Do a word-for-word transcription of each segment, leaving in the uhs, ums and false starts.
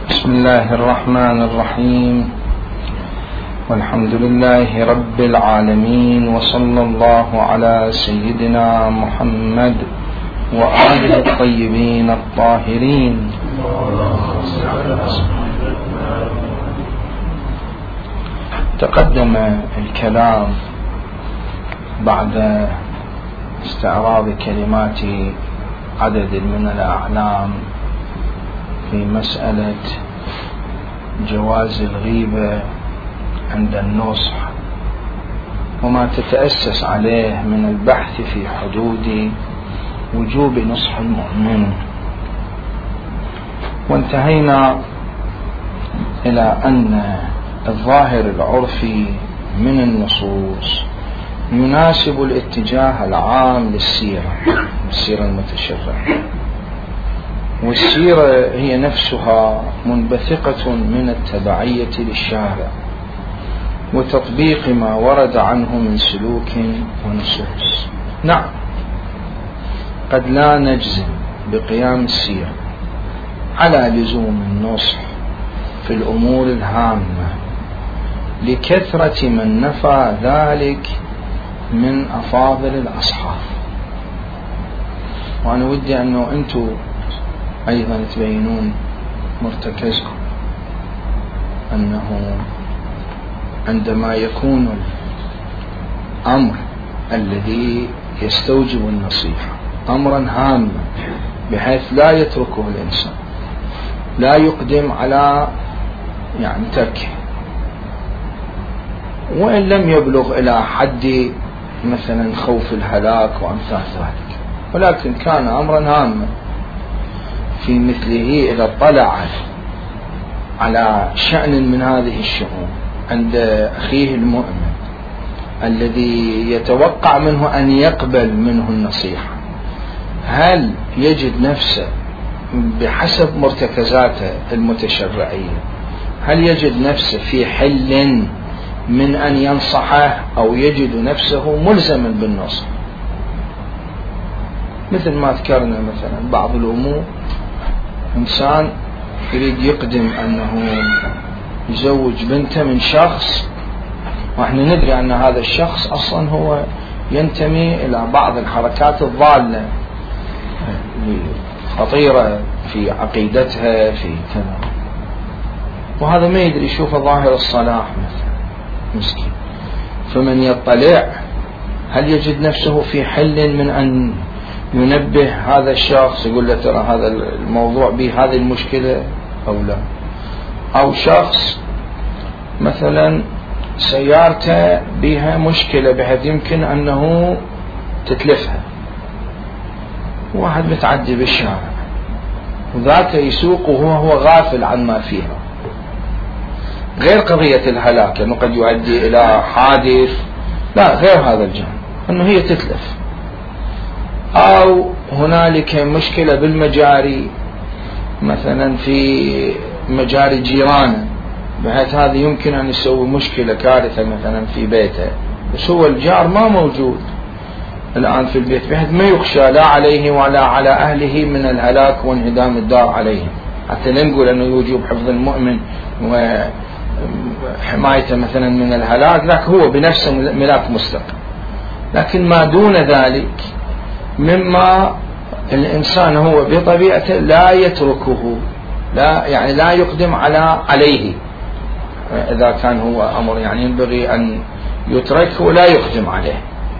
بسم الله الرحمن الرحيم، والحمد لله رب العالمين، وصلى الله على سيدنا محمد وآله الطيبين الطاهرين. تقدم الكلام بعد استعراض كلمات عدد من الأعلام في مسألة جواز الغيبة عند النصح وما تتأسس عليه من البحث في حدود وجوب نصح المؤمن، وانتهينا إلى أن الظاهر العرفي من النصوص يناسب الاتجاه العام للسيرة السيرة المتشرعة، والسيرة هي نفسها منبثقة من التبعية للشارع وتطبيق ما ورد عنه من سلوك ونصوص. نعم، قد لا نجزم بقيام السيرة على لزوم النصح في الأمور الهامة لكثرة من نفى ذلك من أفاضل الأصحاب، وأنا ودي أنه أنتم أيضا تبينون مرتكزكم، أنه عندما يكون الأمر الذي يستوجب النصيحة أمرا هاما بحيث لا يتركه الإنسان، لا يقدم على يعني تركه، وإن لم يبلغ إلى حد مثلا خوف الهلاك وأمثال ذلك، ولكن كان أمرا هاما في مثله إذا اطلع على شأن من هذه الشؤون عند أخيه المؤمن الذي يتوقع منه أن يقبل منه النصيحة، هل يجد نفسه بحسب مرتكزاته المتشرعية هل يجد نفسه في حل من أن ينصحه أو يجد نفسه ملزما بالنصح؟ مثل ما ذكرنا مثلا بعض الأمور، إنسان يريد يقدم أنه يزوج بنته من شخص، ونحن ندري أن هذا الشخص أصلا هو ينتمي إلى بعض الحركات الضالة خطيرة في عقيدتها في كذا، وهذا ما يدري يشوف ظاهر الصلاح مثلا مسكين، فمن يطلع هل يجد نفسه في حل من أن ينبه هذا الشخص يقول له ترى هذا الموضوع به هذه المشكلة أو لا؟ أو شخص مثلا سيارته بها مشكلة بحيث يمكن أنه تتلفها، واحد متعدي بالشارع وذاك يسوق وهو غافل عن ما فيها، غير قضية الهلاك أنه قد يؤدي إلى حادث، لا، غير هذا الجانب أنه هي تتلف، أو هنالك مشكلة بالمجاري مثلا في مجاري جيرانه بحيث هذا يمكن أن يسوي مشكلة كارثة مثلا في بيته، بس هو الجار ما موجود الآن في البيت بحيث ما يخشى لا عليه ولا على أهله من الهلاك وانهدام الدار عليهم، حتى لا نقول أنه يوجب حفظ المؤمن وحمايته مثلا من الهلاك، لكن هو بنفسه ملاك مستقل. لكن ما دون ذلك مما الإنسان هو بطبيعته لا يتركه، لا يعني لا يقدم على عليه، إذا كان هو أمر يعني ينبغي أن يتركه ولا يقدم عليه،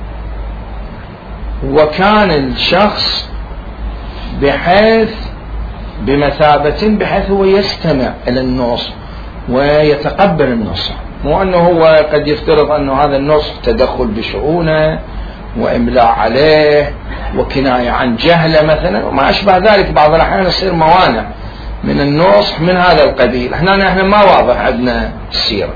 وكان الشخص بحيث بمثابة بحيث هو يستمع إلى النصح ويتقبل النصح، مو أنه هو قد يفترض أنه هذا النصح تدخل بشؤونه وإملاء عليه وكناية عن جهله مثلا وما أشبه ذلك. بعض الأحيان يصير موانع من النصح من هذا القبيل، احنا نحن ما واضح عندنا السيرة.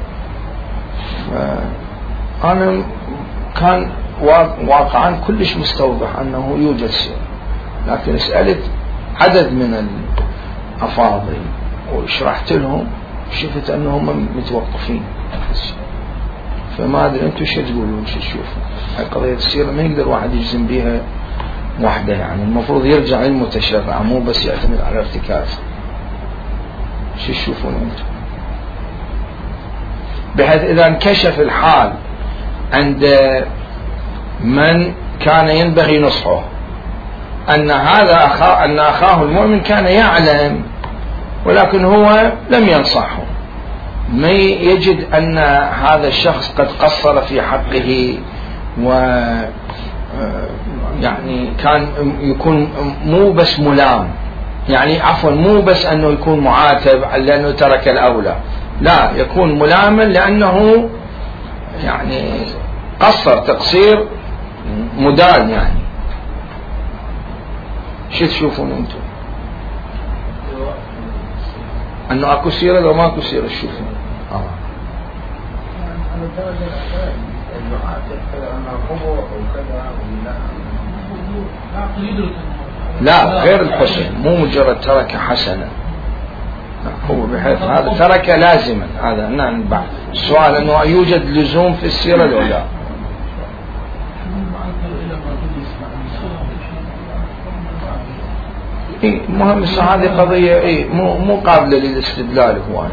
أنا كان واقعا كلش مستوضح أنه يوجد سيرة، لكن سألت عدد من الأفاضل وشرحت لهم شفت أنهم متوقفين، فما أدري أنتم شو تقولون شو تشوفون؟ هاي قضية السيرة ما يقدر واحد يجزم بها وحده، يعني المفروض يرجع للمتشرع مو بس يعتمد على ارتكاز. شو تشوفون انتم؟ بحيث إذا انكشف الحال عند من كان ينبغي نصحه أن هذا أخاه أن أخاه المؤمن كان يعلم ولكن هو لم ينصحه، ما يجد أن هذا الشخص قد قصر في حقه و يعني كان يكون مو بس ملام، يعني عفوا مو بس أنه يكون معاتب لأنه ترك الأولى، لا، يكون ملاما لأنه يعني قصر تقصير مدان. يعني شو تشوفون أنتم؟ أنه أكو سيرة لو ما أكو سيرة تشوفون؟ آه. لا، غير الحسن، مو مجرد ترك حسنا، هو بحيث هذا ترك لازما. هذا نعم. بعد السؤال أنه يوجد لزوم في السيرة لو لا؟ إيه مهم. هذه قضية إيه مو مو قابلة للاستدلال إخواني.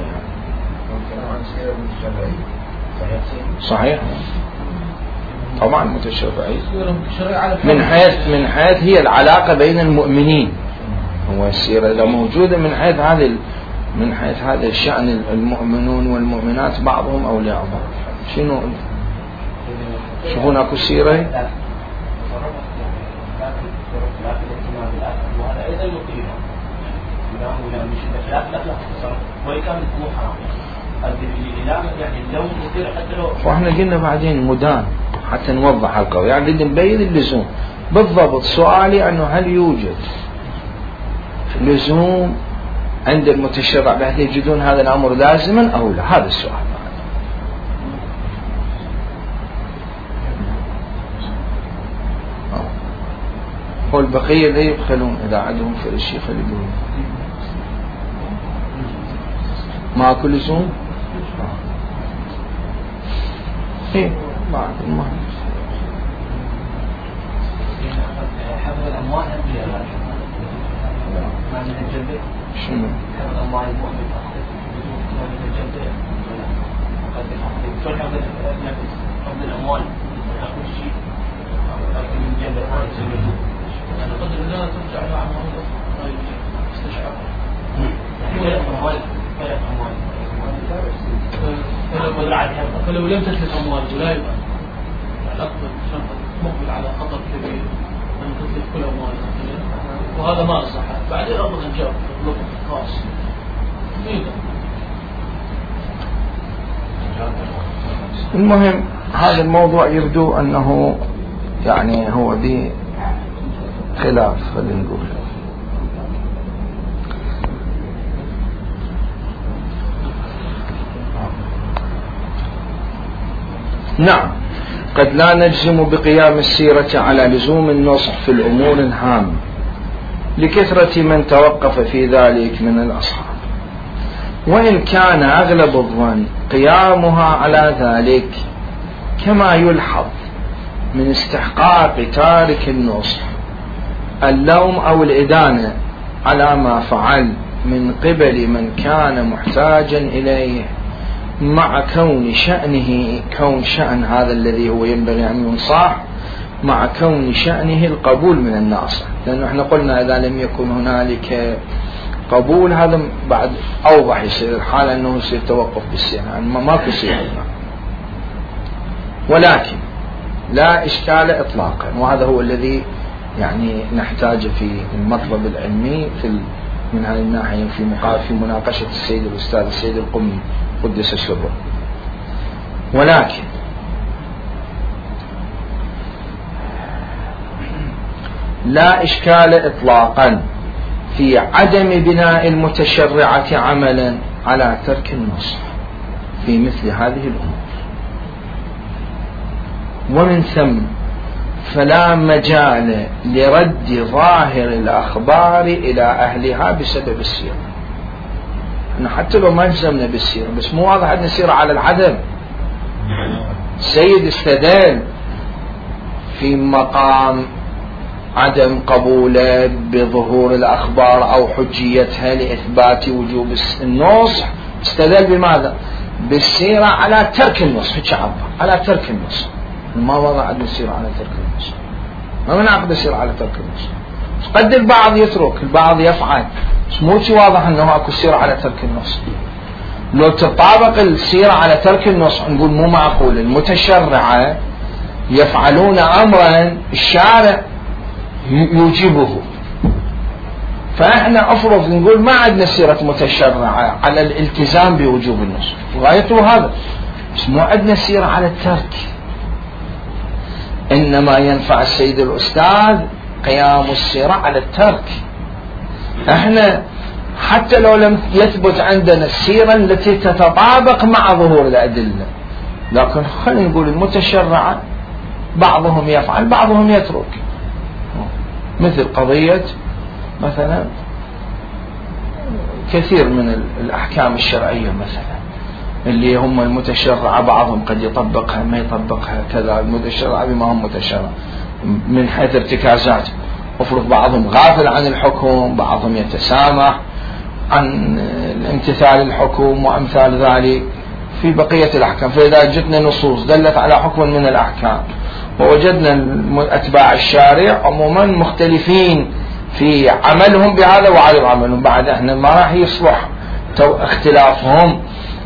صحيح طبعا متشرعين من حيث من حيث هي العلاقة بين المؤمنين. هو السيرة إذا موجودة من حيث هذه من حيث هذا الشأن، المؤمنون والمؤمنات بعضهم أولياء بعض. شنو شوفون أكو سيرة؟ واحنا قلنا بعدين مدان حتى نوضح القول، يعني بدنا نبين اللزوم بالضبط. سؤالي أنه هل يوجد لزوم عند المتشرع بحيث يجدون هذا الأمر لازما أو لا؟ هذا السؤال. هو البقية لا يبخلون إذا عندهم في الشيخ اللي يقولون ما أكو لزوم. إيه بعد المهم حفظ الأموال شنو؟ حفظ أموال المؤمن شلون حفظ حفظ الأموال حفظ الشيء لكن من جنب هذا يسمى أنا قدر لا ترجع مع موضوع استشعار ولا أموال ولا أموال فلو لم تتلف أموال ولا يبقى الأفضل مقبل على خطر كبير أن تتلف كل أموال، وهذا ما صح. بعدين أفضل أن جاء لطف خاص المهم هذا الموضوع يبدو أنه يعني هو ذي خلاف. خلينا نقول نعم قد لا نجزم بقيام السيرة على لزوم النصح في الأمور الهامة لكثرة من توقف في ذلك من الأصحاب، وإن كان أغلب الظن قيامها على ذلك كما يلحظ من استحقاق تارك النصح اللوم أو الإدانة على ما فعل من قبل من كان محتاجا إليه، مع كون شأنه كون شأن هذا الذي هو ينبغي أن ينصح مع كون شأنه القبول من الناصح. لأنه احنا قلنا إذا لم يكن هنالك قبول هذا بعد أوضح يصير الحال أنه يصير توقف بالسيرة، يعني ما في سيرة. ولكن لا إشكال إطلاقا، وهذا هو الذي يعني نحتاج في المطلب العلمي في من هذه الناحية في في مناقشة السيد الأستاذ السيد القمي قدس سره. ولكن لا إشكال إطلاقا في عدم بناء المتشرعة عملا على ترك النصح في مثل هذه الأمور، ومن ثم فلا مجال لرد ظاهر الأخبار إلى أهلها بسبب السيرة. حتى لو ما الزمنا بالسيرة بس مو واضح أن السيرة على العدم. السيد استدل في مقام عدم قبوله بظهور الأخبار أو حجيتها لإثبات وجوب النصح، استدل بماذا؟ بالسيرة على ترك النصح، على ترك النصح. ما وضع عدم السيرة على ترك النصح، ما من عقد السيرة على ترك النصح. قد البعض يترك، البعض يفعل، بس مو شي واضح أنه أكو السيرة على ترك النصح. لو تطابق السيرة على ترك النصح نقول مو معقول، المتشرعة يفعلون أمرا الشارع يوجبه، فإحنا أفرض نقول ما عندنا سيرة متشرعة على الالتزام بوجوب النصح، غايته هذا، بس مو عندنا سيرة على الترك. إنما ينفع السيد الأستاذ قيام السيرة على الترك. إحنا حتى لو لم يثبت عندنا السيرة التي تتطابق مع ظهور الأدلة، لكن خلينا نقول المتشرعة بعضهم يفعل بعضهم يترك، مثل قضية مثلا كثير من الأحكام الشرعية مثلا اللي هم المتشرعة بعضهم قد يطبقها ما يطبقها كذا، المتشرعة بما هم متشرع من حيث ارتكازات، افرض بعضهم غافل عن الحكم، بعضهم يتسامح عن الامتثال الحكم وأمثال ذلك في بقية الأحكام. فإذا جتنا نصوص دلت على حكم من الأحكام ووجدنا أتباع الشارع عموما مختلفين في عملهم بهذا وعدم عملهم، بعد احنا ما راح يصلح اختلافهم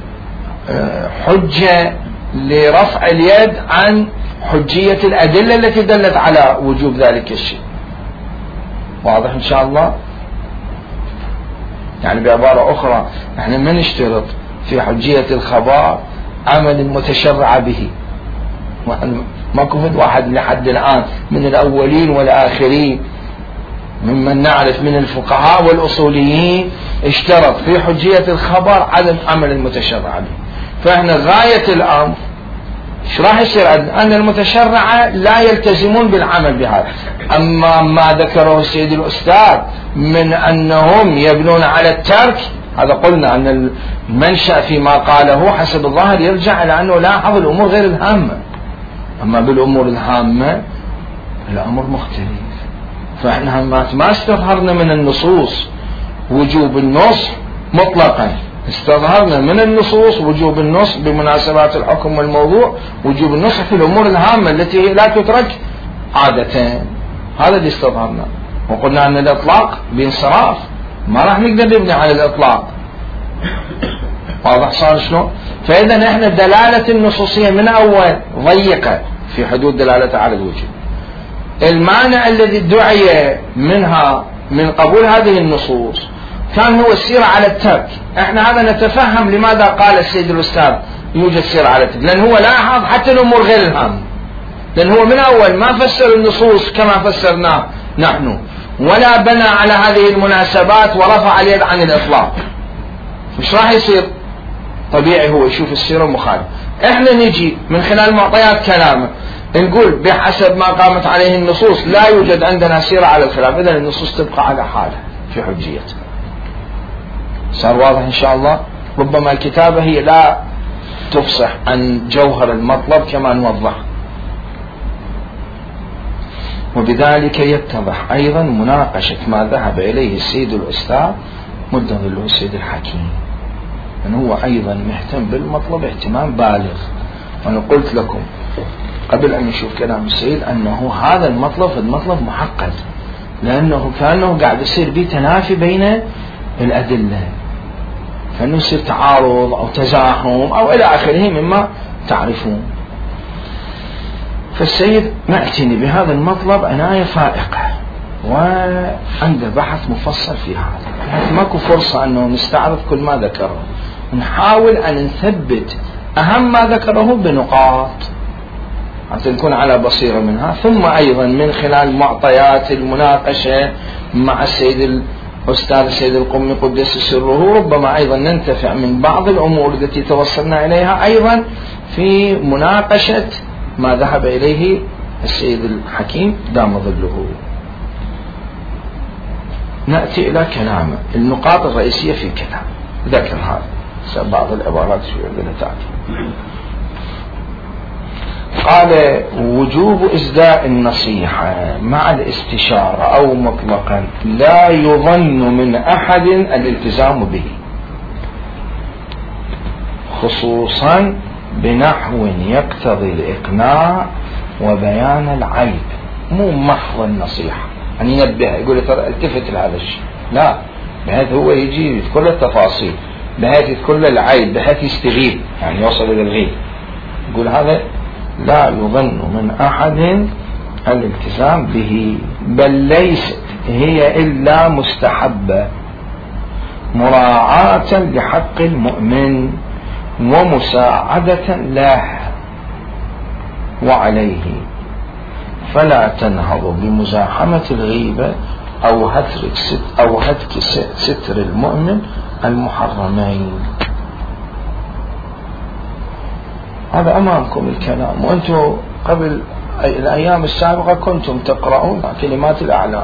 حجة لرفع اليد عن حجية الأدلة التي دلت على وجوب ذلك الشيء. واضح إن شاء الله؟ يعني بعبارة أخرى احنا ما نشترط في حجية الخبر عمل المتشرع به، ما كفت واحد لحد الآن من الأولين والآخرين ممن نعرف من الفقهاء والأصوليين اشترط في حجية الخبر عدم عمل المتشرع به. فإحنا غاية الأمر ايش راح يصير أن المتشرع لا يلتزمون بالعمل بهذا. أما ما ذكره السيد الأستاذ من أنهم يبنون على الترك، هذا قلنا أن المنشأ فيما قاله حسب الظاهر يرجع إلى أنه لاحظ الأمور غير الهامة، أما بالأمور الهامة الأمر مختلف. فإحنا ما استظهرنا من النصوص وجوب النصح مطلقا، استظهرنا من النصوص وجوب النصح بمناسبات الحكم والموضوع، وجوب النصح في الأمور الهامة التي لا تترك عادة. هذا اللي استظهرنا، وقلنا أن الإطلاق بانصراف ما راح نقدر نبني على الإطلاق. واضح صار شلون؟ فإذا احنا دلالة النصوصية من أول ضيقة في حدود دلالة على الوجوب. المعنى الذي دعي منها من قبول هذه النصوص كان هو السيرة على الترك. احنا هذا نتفهم لماذا قال السيد الأستاذ يوجد سيرة على الترك، لأن هو لاحظ حتى الأمور غير الهامة، لأن هو من أول ما فسر النصوص كما فسرناه نحن، ولا بنى على هذه المناسبات ورفع اليد عن الإطلاق. مش راح يصير طبيعي هو يشوف السيرة المخالفة. احنا نجي من خلال معطيات كلامه نقول بحسب ما قامت عليه النصوص لا يوجد عندنا سيرة على الخلاف، إذن النصوص تبقى على حالها في حجيتها. صار واضح إن شاء الله؟ ربما الكتابة هي لا تفصح عن جوهر المطلب كما نوضح. وبذلك يتضح أيضا مناقشة ما ذهب إليه السيد الأستاذ مد ظله السيد الحكيم، من هو أيضا مهتم بالمطلب اهتمام بالغ. وأنا قلت لكم قبل أن نشوف كلام السيد أنه هذا المطلب المطلب محقق، لأنه كأنه قاعد يصير به تنافي بين الأدلة، فإنه يصير تعارض أو تزاحم أو إلى آخره مما تعرفون. فالسيد معتني بهذا المطلب عناية فائقة، وعنده بحث مفصل في هذا، يعني ماكو فرصة أنه نستعرض كل ما ذكره، نحاول أن نثبت أهم ما ذكره بنقاط حتى نكون على بصيرة منها، ثم أيضا من خلال معطيات المناقشة مع السيد الأستاذ السيد القمي قدس سره ربما أيضا ننتفع من بعض الأمور التي توصلنا إليها أيضا في مناقشة ما ذهب إليه السيد الحكيم دام ظله. نأتي إلى كلامه، النقاط الرئيسية في كلامه ذكر هذا بعض العبارات في عندنا تأتي. قال وجوب إسداء النصيحة مع الاستشارة أو مطلقا لا يظن من أحد الالتزام به، خصوصا بنحو يقتضي الإقناع وبيان العيب، مو محض النصيحة أن ينبه يقول ترى التفت لهذا الشيء، لا، بحيث هو يجي يذكر التفاصيل، بحيث يذكر العيب، بحيث يستغيب يعني يوصل إلى الغيب. يقول هذا لا يظن من أحد الالتزام به، بل ليست هي إلا مستحبة مراعاة لحق المؤمن ومساعدة له، وعليه فلا تنهض بمزاحمة الغيبة أو هتك ست أو هتك ستر المؤمن المحرمين. هذا أمامكم الكلام، وأنتم قبل الأيام السابقة كنتم تقرؤون كلمات الأعلام.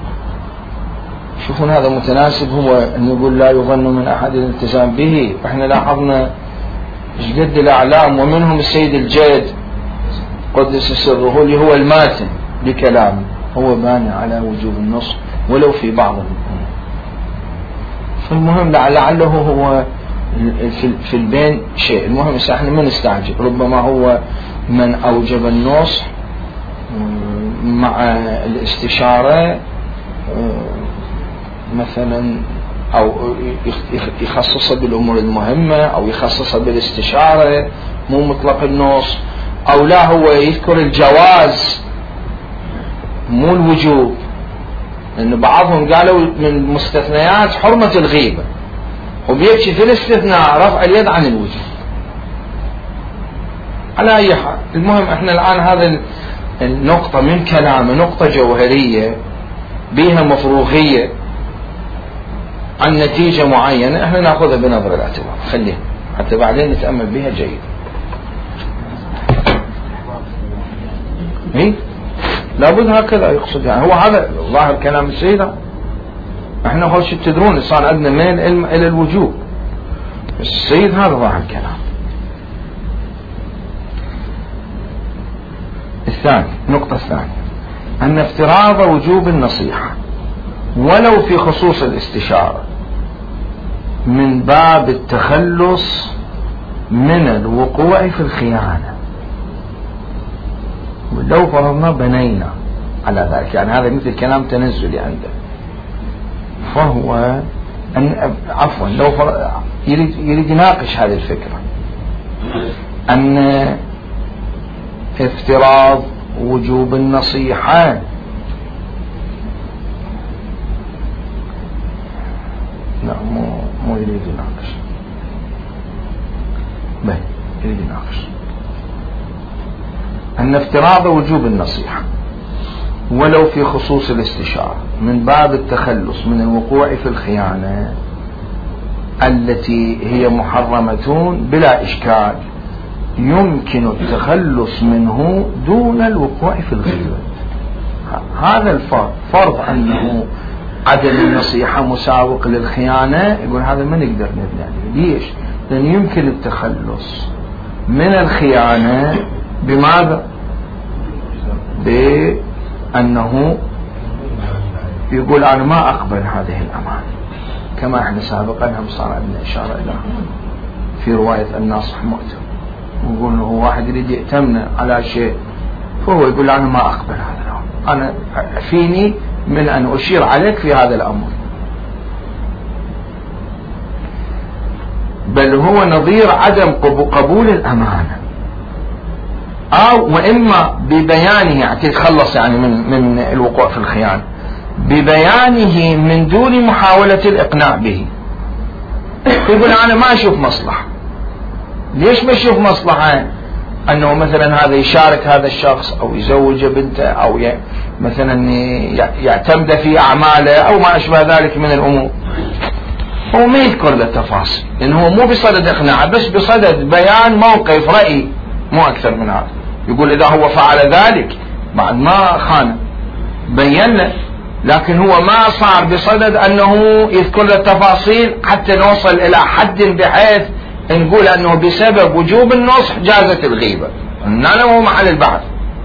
شوفون هذا متناسب، هو أن يقول لا يظن من أحد الالتزام به، وإحنا لاحظنا جد الأعلام ومنهم السيد الجيد قدس سره اللي هو الماتن بكلامه، هو باني على وجوب النص ولو في بعض الأمور. فالمهم لعله هو في البين شيء، المهم احنا ما نستعجل، ربما هو من أوجب النص مع الاستشارة مثلا، أو يخصصها بالأمور المهمة أو يخصصها بالاستشارة مو مطلق النص، أو لا هو يذكر الجواز مو الوجوب، لأن بعضهم قالوا من مستثنيات حرمة الغيبة، وبيكشف في الاستثناء رفع اليد عن الوجوب. على أي حال المهم احنا الآن هذا النقطة من كلامه نقطة جوهرية بها مفروغية عن نتيجة معينة، احنا نأخذها بنظر الاعتبار، خليها حتى بعدين نتأمل بها جيد. ايه لابد هكذا يقصد، يعني هو هذا ظاهر كلام السيدة. احنا خلش تدرون صار عندنا ميل الى الوجوب، السيد هذا ظاهر الكلام. الثاني النقطة الثانية أن افتراض وجوب النصيحة ولو في خصوص الاستشارة من باب التخلص من الوقوع في الخيانة، ولو فرضنا بنينا على ذلك، يعني هذا مثل كلام تنزلي عنده، فهو أن عفوا لو يريد, يريد يناقش هذه الفكرة أن افتراض وجوب النصيحة لا مو مو يريد يناقش، بل يريد يناقش أن افتراض وجوب النصيحة ولو في خصوص الاستشارة من باب التخلص من الوقوع في الخيانة التي هي محرمة بلا إشكال يمكن التخلص منه دون الوقوع في الغيبة. هذا الفرض، فرض أنه عدم النصيحة مساوق للخيانة، يقول هذا ما نقدر نبني عليه. ليش؟ لأن يمكن التخلص من الخيانة بماذا؟ بأنه يقول أنا ما أقبل هذه الأمانة، كما احنا سابقا هم صار عندنا إشارة إلى في رواية الناصح مؤتم، ويقول له واحد يريد يأتمنا على شيء فهو يقول أنا ما أقبل هذا الأمر، أنا فيني من أن أشير عليك في هذا الأمر، بل هو نظير عدم قبول الأمانة، أو وإما ببيانه يعني تتخلص يعني من من الوقوع في الخيانة ببيانه من دون محاولة الإقناع به. يقول أنا ما أشوف مصلحة. ليش ما أشوف مصلحة؟ أنه مثلا هذا يشارك هذا الشخص أو يزوج بنته أو مثلا يعتمد في أعماله أو ما أشبه ذلك من الأمور. هو ما يذكر له تفاصيل لأنه هو مو بصدد إقناع، بس بصدد بيان موقف رأي، مو أكثر من هذا. يقول إذا هو فعل ذلك بعد ما خان بين له، لكن هو ما صار بصدد أنه يذكر له التفاصيل حتى نوصل إلى حد بحيث نقول أنه بسبب وجوب النصح جازت الغيبة. هذا هو محل البحث.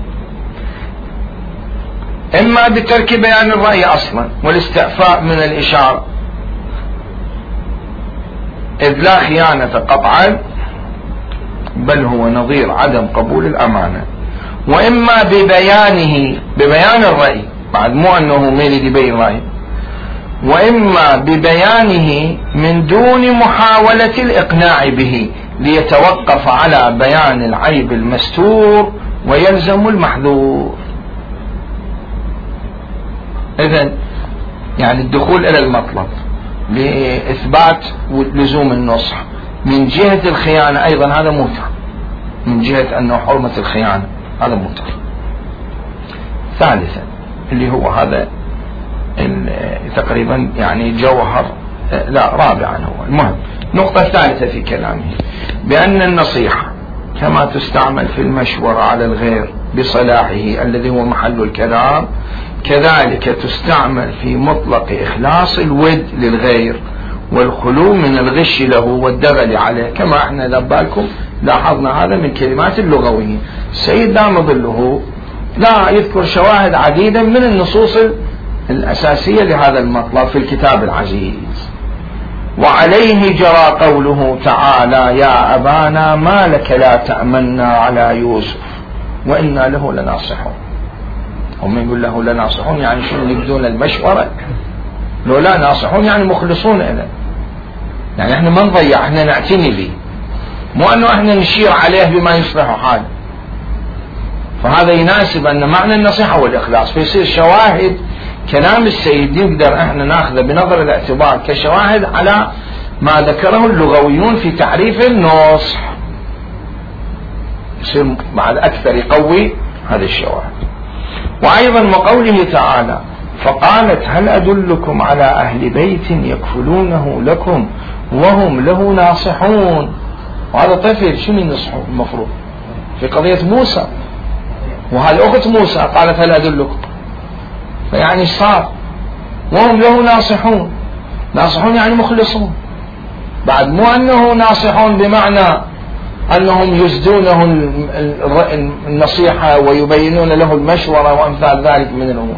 إما بترك بيان الرأي أصلا والاستعفاء من الإشارة إذ لا خيانة قطعا بل هو نظير عدم قبول الأمانة، وإما ببيانه ببيان الرأي بعد مو أنه ما يريد يبين رأي، وإما ببيانه من دون محاولة الإقناع به ليتوقف على بيان العيب المستور ويلزم المحذور. إذن يعني الدخول إلى المطلب لإثبات لزوم النصح من جهة الخيانة أيضا هذا موتر، من جهة أنه حرمة الخيانة هذا موتر. ثالثا اللي هو هذا تقريبا يعني جوهر، لا رابعا هو المهم النقطة الثالثة في كلامه بأن النصيحة كما تستعمل في المشورة على الغير بصلاحه الذي هو محل الكلام كذلك تستعمل في مطلق إخلاص الود للغير والخلو من الغش له والدغل عليه، كما احنا لبالكم لاحظنا هذا من كلمات اللغويين. السيد دام ظله لا يذكر شواهد عديدة من النصوص الأساسية لهذا المطلب في الكتاب العزيز. وعليه جرى قوله تعالى يا أبانا ما لك لا تأمنا على يوسف وإنا له لناصحون. هم يقول له لناصحون يعني شنو يبدون المشورة، لو لا ناصحون يعني مخلصون إليه، يعني احنا ما نضيع، احنا نعتني به، مو أنه احنا نشير عليه بما يصلح حاله. فهذا يناسب أن معنى النصيحة والإخلاص، فيصير شواهد كلام السيد نقدر احنا ناخذه بنظر الاعتبار كشواهد على ما ذكره اللغويون في تعريف النصح، يصير بعد أكثر يقوي هذه الشواهد. وأيضا وقوله تعالى فقالت هل أدلكم على أهل بيت يكفلونه لكم وهم له ناصحون. وهذا طفل شنو ينصحه المفروض في قضية موسى، وهذه أخت موسى قالت هل أدلكم، فيعني صار وهم له ناصحون، ناصحون يعني مخلصون، بعد مو أنه ناصحون بمعنى أنهم يزدونه النصيحة ويبينون له المشورة وأمثال ذلك من الأمور.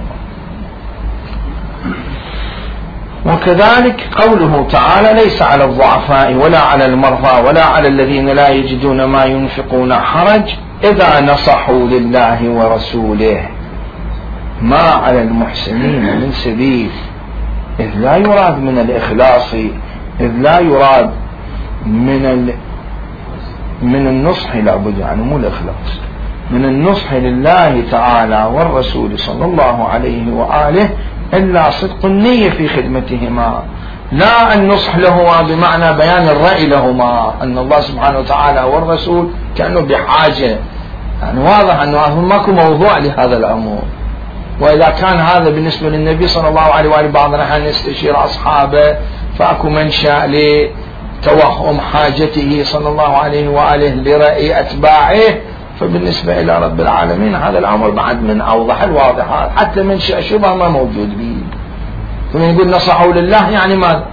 وكذلك قوله تعالى ليس على الضعفاء ولا على المرضى ولا على الذين لا يجدون ما ينفقون حرج إذا نصحوا لله ورسوله ما على المحسنين من سبيل، إذ لا يراد من الإخلاص، إذ لا يراد من ال من النصح لابد يعني مو الإخلاص، من النصح لله تعالى والرسول صلى الله عليه وآله إلا صدق النية في خدمتهما، لا النصح لهما بمعنى بيان الرأي لهما، أن الله سبحانه وتعالى والرسول كأنه بحاجة، يعني واضح أنه ماكو موضوع لهذا الأمور. وإذا كان هذا بالنسبة للنبي صلى الله عليه وآله بعض الأحيان يستشير أصحابه فأكو منشأ لتوهم حاجته صلى الله عليه وآله لرأي أتباعه، فبالنسبة إلى رب العالمين هذا الأمر بعد من أوضح الواضحات، حتى منشأ شبه ما موجود به. ثم يقول نصحوا لله يعني ماذا؟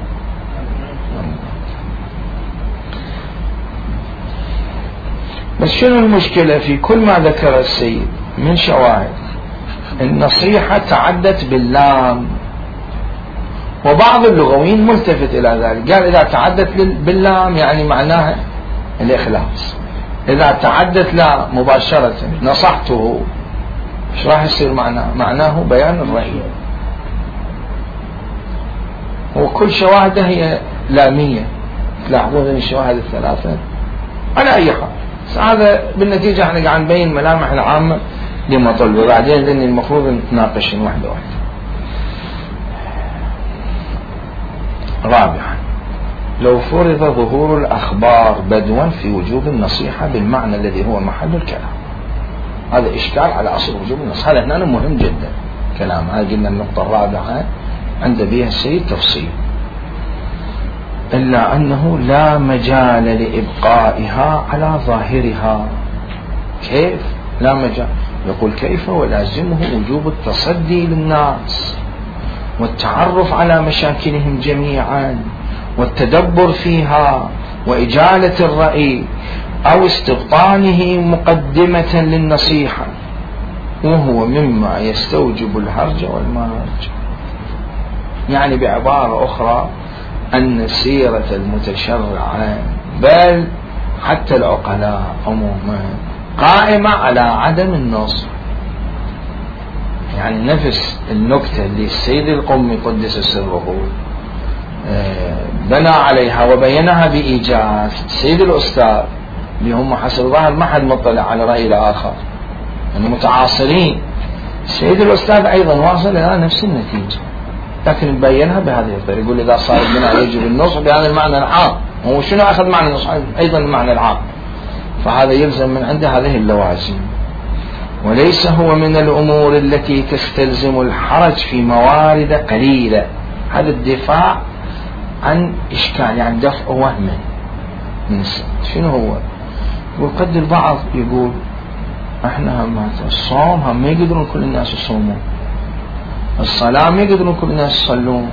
بس شنو المشكلة في كل ما ذكر السيد من شواهد؟ النصيحة تعدت باللام، وبعض اللغويين ملتفت إلى ذلك، قال إذا تعدت باللام يعني معناها الإخلاص، إذا تعدت لا مباشرة نصحته ايش راح يصير معناه؟ معناه بيان الرأي، وكل شواهده هي لامية، تلاحظون الشواهد الثلاثة على أي حال. هذا بالنتيجة احنا قاعد نبين ملامح العامة لمطلوب، وبعدين لأن المفروض نتناقش واحدة واحدة. رابعا لو فرض ظهور الأخبار بدوا في وجوب النصيحة بالمعنى الذي هو محل الكلام، هذا إشكال على أصل وجوب النصيحة، هذا هنا مهم جدا كلام. هذا قلنا النقطة الرابعة عند بها السيد تفصيل، إلا أنه لا مجال لإبقائها على ظاهرها. كيف لا مجال؟ يقول كيف ولازمه وجوب التصدي للناس والتعرف على مشاكلهم جميعا والتدبر فيها وإجالة الرأي أو استبطانه مقدمة للنصيحة، وهو مما يستوجب الهرج والمرج. يعني بعبارة أخرى أن سيرة المتشرع بل حتى العقلاء عموما قائمة على عدم النصح. يعني نفس النكتة اللي السيد القمي قدس سره بنى عليها وبينها بإيجاز السيد الأستاذ، اللي هم حسب ظاهر ما حد مطلع على رأي الآخر، يعني متعاصرين. السيد الأستاذ أيضا واصل إلى نفس النتيجة، لكن يبينها بهذه الطريقة. يقول إذا صار البناء يجب النصح بهذا المعنى العام. هو شنو أخذ معنى النصح؟ أيضا المعنى العام، فهذا يلزم من عنده هذه اللوازم. وليس هو من الأمور التي تستلزم الحرج في موارد قليلة. هذا الدفاع عن إشكال، يعني دفع وهم من السنة. شنو هو؟ يقول قد البعض يقول احنا هم الصوم هم ما يقدرون كل الناس يصومون، الصلاة ما يقدرون كل الناس يصلون،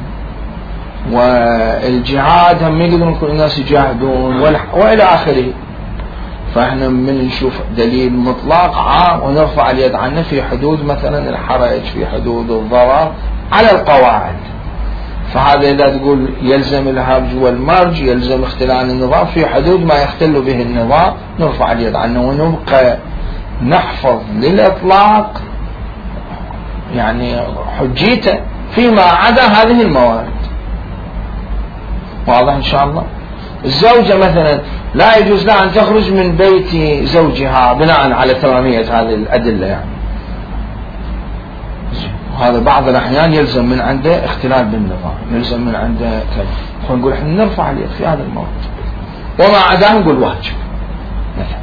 والجهاد هم ما يقدرون كل الناس يجاهدون، وإلى آخره. فاحنا من نشوف دليل مطلق عام ونرفع اليد عنه في حدود مثلا الحرج، في حدود الضرر على القواعد. فهذا إذا تقول يلزم الهرج والمرج، يلزم اختلال النظام في حدود ما يختل به النظام، نرفع اليد عنه ونبقى نحفظ للإطلاق يعني حجيته فيما عدا هذه الموارد. واضح إن شاء الله؟ الزوجة مثلا لا يجوز لها أن تخرج من بيت زوجها بناء على تمامية هذه الأدلة، يعني هذا بعض الأحيان يلزم من عنده اختلال بالنظام، يلزم من عنده كذا، فنقول احنا نرفع اليد في هذا الموضوع، وما عداه نقول واجب مثلا.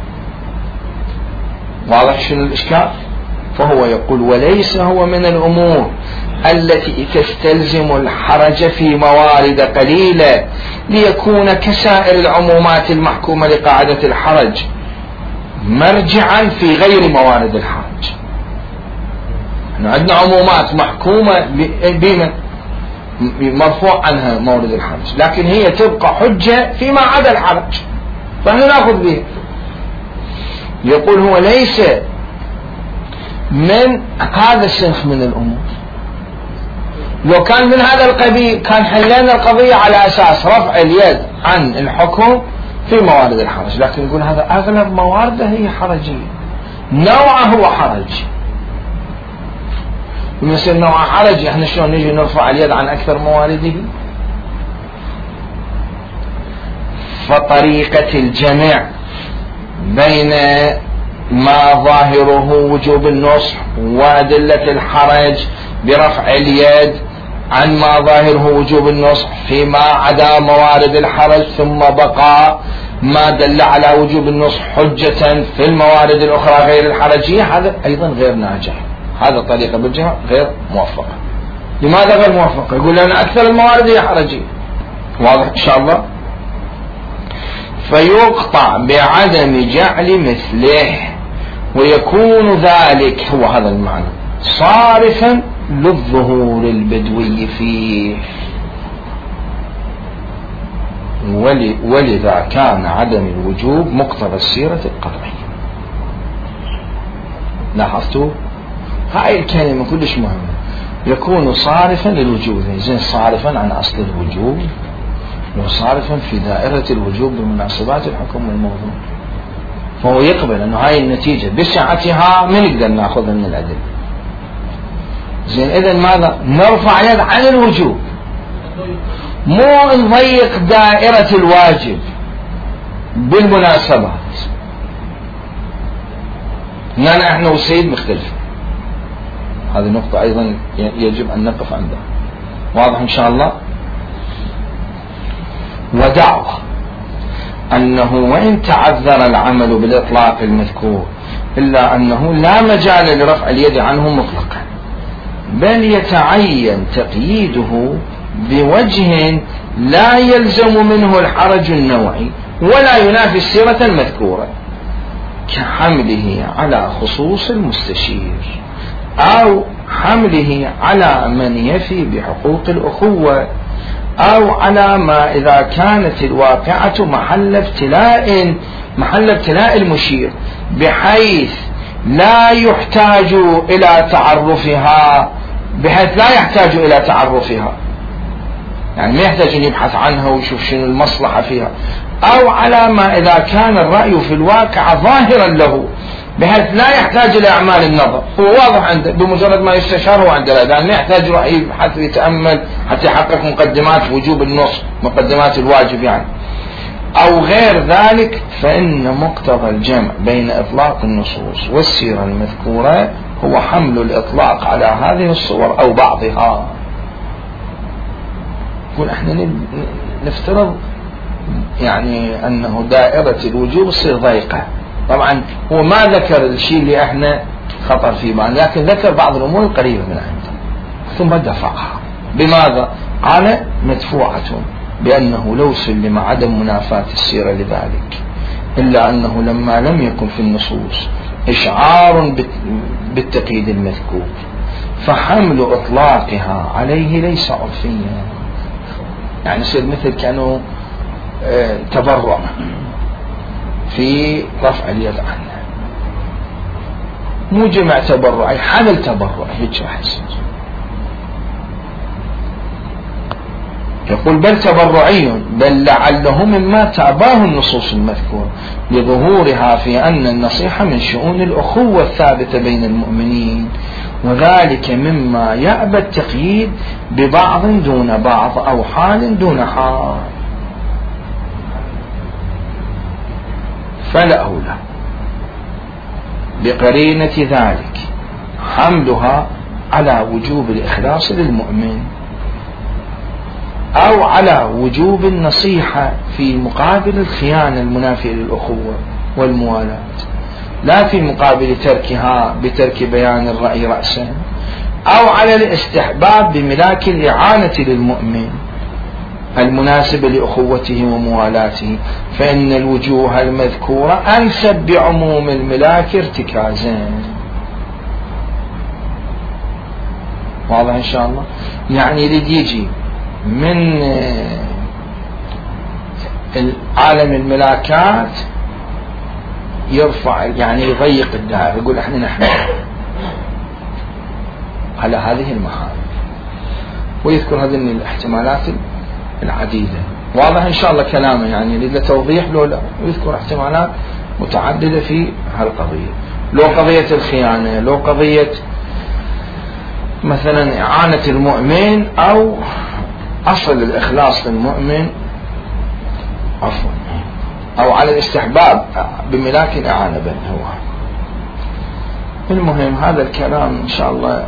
واضح شنو الإشكال؟ فهو يقول وليس هو من الأمور التي تستلزم الحرج في موارد قليلة ليكون كسائر العمومات المحكومة لقاعدة الحرج مرجعا في غير موارد الحرج. احنا عندنا عمومات محكومة بما مرفوع عنها مورد الحرج، لكن هي تبقى حجة فيما عدا الحرج، فاحنا نأخذ به. يقول هو ليس من هذا السنخ من الأمور. لو كان من هذا القبيل كان حلينا القضية على أساس رفع اليد عن الحكم في موارد الحرج، لكن يقول هذا أغلب موارده هي حرجية، نوعه هو حرج. ومثل نوع حرج احنا شلون نجي نرفع اليد عن أكثر موارده؟ فطريقة الجمع بين ما ظاهره وجوب النصح وأدلة الحرج برفع اليد عن ما ظاهره وجوب النصح فيما عدا موارد الحرج، ثم بقى ما دل على وجوب النصح حجة في الموارد الأخرى غير الحرجية، هذا أيضا غير ناجح. هذا طريقة بالجمع غير موفقة. لماذا غير موفقة؟ يقول لأن أكثر الموارد هي حرجية. واضح إن شاء الله؟ فيقطع بعدم جعل مثله، ويكون ذلك هو هذا المعنى صارفا للظهور البدوي فيه، ولذا كان عدم الوجوب مقتضى السيرة القطعية. لاحظتوا هاي الكلمة كلش مهمة، يكون صارفا للوجوب، زين صارفا عن أصل الوجوب وصارفا في دائرة الوجوب بمناسبات الحكم والموضوع، فهو يقبل أنه هاي النتيجة بسعتها من نقدر نأخذها من الأدلة. زين إذن ماذا؟ نرفع يد عن الوجوب، مو نضيق دائرة الواجب بالمناسبات، لأن احنا والسيد مختلف. هذه نقطة أيضا يجب أن نقف عندها. واضح إن شاء الله؟ ودعوة أنه وإن تعذر العمل بالإطلاق المذكور إلا أنه لا مجال لرفع اليد عنه مطلقا، بل يتعين تقييده بوجه لا يلزم منه الحرج النوعي ولا ينافي السيرة المذكورة، كحمله على خصوص المستشير أو حمله على من يفي بحقوق الأخوة، أو على ما إذا كانت الواقعة محل ابتلاء محل ابتلاء المشير بحيث لا يحتاج إلى تعرفها، بحيث لا يحتاج إلى تعرفها، يعني ما يحتاج أن يبحث عنها ويشوف شنو المصلحة فيها، أو على ما إذا كان الرأي في الواقع ظاهرا له بحيث لا يحتاج إلى أعمال النظر، هو واضح عنده بمجرد ما يستشار هو عنده الأذان، ما يحتاج رأي يبحث ويتأمل حتى يحقق مقدمات وجوب النص، مقدمات الواجب يعني، أو غير ذلك. فإن مقتضى الجمع بين إطلاق النصوص والسيرة المذكورة هو حمل الإطلاق على هذه الصور أو بعضها. يقول احنا نفترض يعني أنه دائرة الوجوب تصير ضيقة، طبعا هو ما ذكر الشيء اللي احنا خطر فيه معنا، لكن ذكر بعض الأمور القريبة من عنده ثم دفعها. بماذا؟ قال مدفوعة، بأنه لو سلم عدم منافاة السيرة لذلك، إلا أنه لما لم يكن في النصوص إشعار بالتقييد المذكور فحمل إطلاقها عليه ليس عرفيا، يعني يصير مثل كانوا اه تبرع في رفع اليد عنه، مو جمع تبرعي، حمل تبرعي هيك راح يصير. يقول بل تبرعي، بل لعله مما تأباه النصوص المذكورة لظهورها في أن النصيحة من شؤون الأخوة الثابتة بين المؤمنين، وذلك مما يأبى التقييد ببعض دون بعض أو حال دون حال. فالأولى بقرينة ذلك حملها على وجوب الإخلاص للمؤمن، أو على وجوب النصيحة في مقابل الخيانة المنافية للأخوة والموالاة، لا في مقابل تركها بترك بيان الرأي رأسا، أو على الاستحباب بملاك الإعانة للمؤمن المناسبة لأخوته وموالاته، فإن الوجوه المذكورة أنسب بعموم الملاك ارتكازا. واضح إن شاء الله؟ يعني يريد يجي من عالم الملاكات يرفع يعني يضيق الدائرة، يقول احنا نحن على هذه المحال، ويذكر هذه الاحتمالات العديدة. واضح إن شاء الله كلامه، يعني يريد توضيح له لا، ويذكر احتمالات متعددة في هالقضية، لو قضية الخيانة، لو قضية مثلا إعانة المؤمن، أو أصل الإخلاص للمؤمن عفوا، أو على الاستحباب بملاك الإعانة بين هو. المهم هذا الكلام إن شاء الله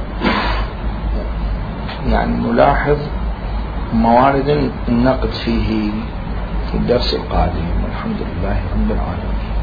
يعني نلاحظ موارد النقد فيه في الدرس القادم، والحمد لله رب العالمين.